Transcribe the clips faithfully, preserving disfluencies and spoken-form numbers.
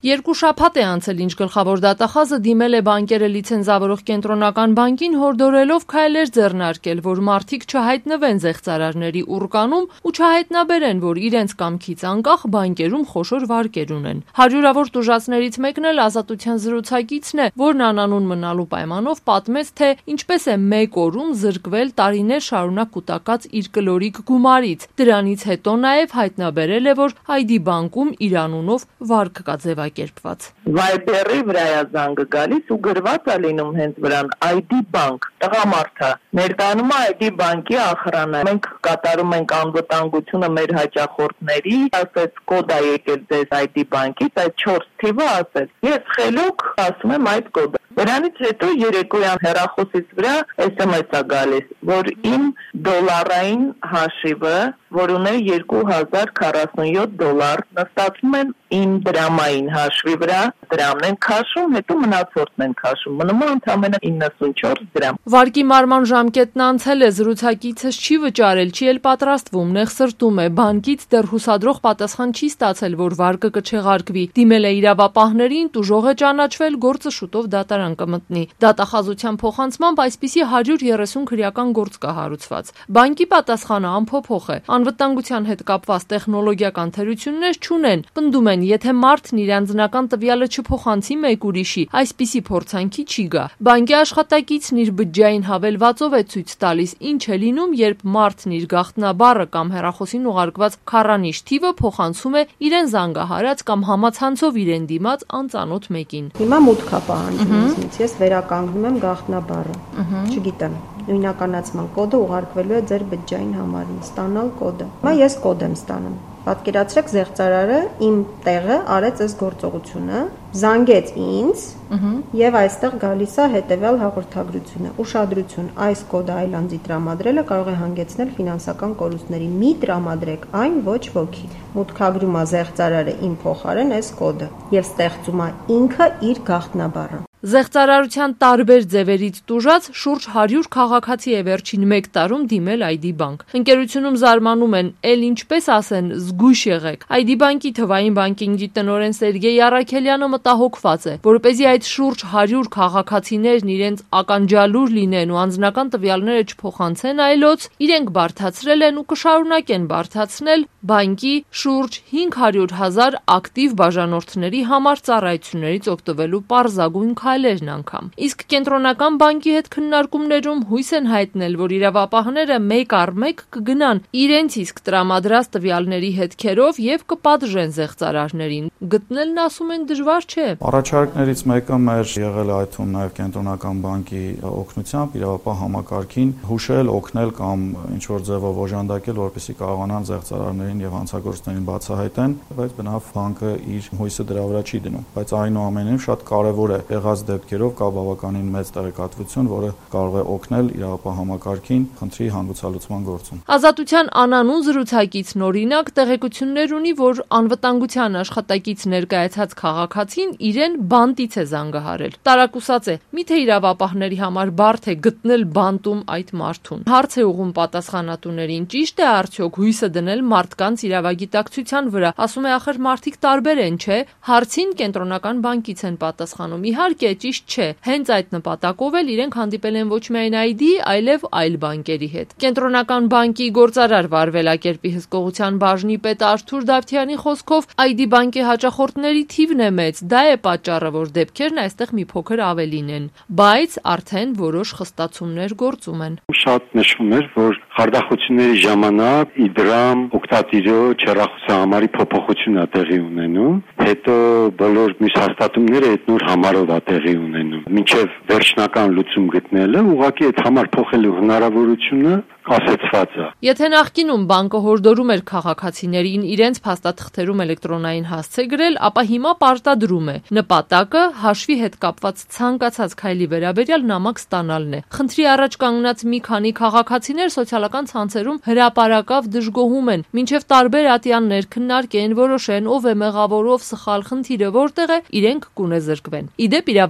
Երկու շաբաթ է անցել, ինչ գլխավոր դատախազը դիմել է բանկերը լիցենզավորող կենտրոնական բանկին, հորդորելով քայլեր ձեռնարկել, որ մարդիկ չհայտնվեն զեղծարարների ուռկանում ու չհայտնաբերեն, որ իրենց կամքից անկախ բանկերում խոշոր վարկեր ունեն։ Հարյուրավոր տուժածներից մեկն էլ Ազատության զրուցակիցն է, որն անանուն մնալու պայմանով պատմեց, թե ինչպես է մեկ օրում զրկվել տարիներ շարունակ կուտակած իր կլորիկ գումարից։ Դրանից հետո նաև հայտնաբերել է, որ Այ Դի բանկում իր անունով վարկ կա ձևակերպված։ Վայբերի վրա է զանգը գալիս ու գրված է լինում հենց վրան Այ Դի բանկ, տղամարդը ներկայանում է Այ Դի բանկի ախրանը։ Մենք կատարում ենք անվտանգությունը մեր հաճախորդների, ասեց կոդ է եկել ձեզ Այ Դի բանկից, այդ չորս թիվը ասեց։ Ես խելոք ասում եմ այդ կոդը։ Դրանից հետո երեկոյան հեռախոսից վրա էս էմ էս է գալիս, որ իմ դոլարային հաշիվը, որ ուներ երկու հազար քառասունյոթ դոլար, նստածում են իմ դրամային հաշվի վրա, դրամն են քաշում, հետո մնացորդն են քաշում, մնում է ընդամենը իննսունչորս դրամ։ Վարկի մարման ժամկետն անցել է, զրուցակիցս չի վճարել, չի էլ պատրաստվում, նեղսրտում է, բանկից դեռ հուսադրող պատասխան չի ստացել, որ վարկը կչեղարկվի։ Դիմել է իրավապահներին, տուժող է ճանաչվել, գործը շուտով դատարան կմտնի։ Դատախազության փոխանցմամբ այսպիսի հարյուր երեսուն քրեական գործ կա հարուցված։ Բանկի պատասխանը անփոփոխ է։ Անվտանգության հետ կապված տեխնոլոգիական թերություններ չունեն։ Պնդում են, եթե մարդն իր անձնական տվյալը չփոխանցի մեկ ուրիշի, այսպիսի փորձանքի չի գա։ Բանկի աշխատակիցն իր բջջային հավելվածով է ցույց տալիս, ինչ է լինում, երբ մարդն իր գաղտնաբառը կամ հեռախոսին ուղարկված քառանիշ թիվը փոխանցում է իրեն զանգահարած կամ համացանցով իրեն դիմաց անծանոթ մեկին։ Հիմա մուտք է պահանջում, ես վերականգնում եմ գաղտնաբառը։ Չգիտեմ, նույնականացման կոդը ուղարկվելու է ձեր բջջային համարին, ստանալ կոդը։ Հիմա ես կոդ եմ ստանում։ Պատկերացրեք, զեղծարարը իմ տեղը արեց այս գործողությունը, զանգեց ինձ եւ այստեղ գալիս է հետեւյալ հաղորդագրությունը. ուշադրություն, այս կոդը այլ անձի տրամադրելը կարող է հանգեցնել ֆինանսական կորուստների։ Մի տրամադրեք այն ոչ ոքի։ Մուտքագրում է զեղծարարը իմ փոխարեն այս կոդը եւ ստեղծում է ինքը իր գաղտնաբառը։ Զեղծարարության տարբեր ձևերից տուժած շուրջ հարյուր քաղաքացի է վերջին մեկ տարում դիմել Այ Դի բանկ։ Ընկերությունում զարմանում են, էլ ինչպես ասեն, զգույշ եղեք։ Այ Դի բանկի թվային բանկինգի տնօրեն Սերգեյ Առաքելյանը մտահոգված է, որպեսզի այդ շուրջ հարյուր քաղաքացիներն իրենց ականջալուր լինեն ու անձնական տվյալները չփոխանցեն այլոց, իրենք բարդացրել են ու կշարունակեն բարդացնել բանկի շուրջ հինգ հարյուր հազար ակտիվ բաժանորդների համար ծառայություններից օգտվելու պարզագույն քայլերն անգամ։ Իսկ կենտրոնական բանկի հետ քննարկումներում հույս են հայտնել, որ իրավապահները մեկ առ մեկ կգնան իրենց իսկ տրամադրած տվյալների հետքերով եւ կպատժեն զեղծարարներին։ Գտնելն ասում են դժվար չէ։ Առաջարկներից մեկը մեր եղել է այդ թվում նաեւ կենտրոնական բանկի օգնությամբ իրավապահ համակարգին հուշել, օգնել կամ ինչ որ ձևով օժանդակել, որպեսզի կարողանան զեղծարարներին եւ հանցագործներին բացահայտեն, բայց բնավ բանկը իր հույսը դրա վրա չի դնում։ Բայց այնուամենայնիվ շատ կարեւոր է եղած դեպքերով կա բավականին մեծ տեղեկատվություն, որը կարող է օգնել իրավապահ համակարգին խնդրի հանգուցալուծման գործում։ Ազատության անանուն զրուցակիցն օրինակ տեղեկություններ ունի, որ անվտանգության աշխատակից ներկայացած քաղաքացին իրեն բանտից է զանգահարել։ Տարակուսած է, միթե իրավապահների համար բարդ է գտնել բանտում այդ մարդուն։ Հարց է ուղղում պատասխանատուներին, ճիշտ է արդյոք հույսը դնել մարդկանց իրավագիտակցության վրա։ Ասում է, ախր մարդիկ տարբեր են, չէ՞։ Հարցին կենտրոնական բանկից են պատասխանում։ Իհարկե, ճիշտ չէ։ Հենց այդ նպատակով էլ իրենք հանդիպել են ոչ միայն Այ Դի, այլև այլ բանկերի հետ։ Կենտրոնական բանկի գործարար վարվելակերպի հսկողության բաժնի պետ Արթուր Դավթյանի խոսքով Այ Դի բանկի հաճախորդների թիվն է մեծ, դա է պատճառը, որ դեպքերն այստեղ մի փոքր ավելին են, բայց արդեն որոշ խստացումներ գործում են։ Շատ նշվում էր, որ խարդախությունների ժամանակ իդրամ օգտատիրոջ հեռախոսահամարի փոփոխություն է տեղի ունենում, հետո բոլոր մյուս հաստատումները այդ նոր համարով է տեղի ունենում։ Մինչև վերջնական լուծում գտնելը ուղղակի այդ համար փոխելու հնարավորությունը կասեցված է։ Եթե նախկինում բանկը հորդորում էր քաղաքացիներին իրենց փաստաթղթերում էլեկտրոնային հասցե գրել, ապա հիմա պարտադրում է։ Նպատակը հաշվի հետ կապված ցանկացած քայլի վերաբերյալ նամակ ստանալն է։ Խնդրի առաջ կանգնած մի քանի քաղաքացիներ սոցիալական ցանցերում հրապարակավ դժգոհում են, մինչև տարբեր ատյաններ քննարկեն, որոշեն ով է մեղավոր, ով սխալ, խնդիրը որտեղ է, իրենք կունեզրկվեն։ Իդեպ իրավապահ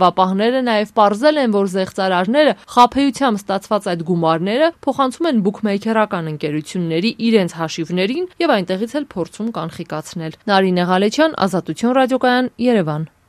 Իրավապահները նաև պարզել են, որ զեղծարարները խաբեությամբ ստացված այդ գումարները փոխանցում են բուքմեյքերական ընկերությունների իրենց հաշիվներին եւ այնտեղից էլ փորձում կանխիկացնել։ Նարինե Ղալեչյան, Ազատություն ռադիոկայան, Երևան։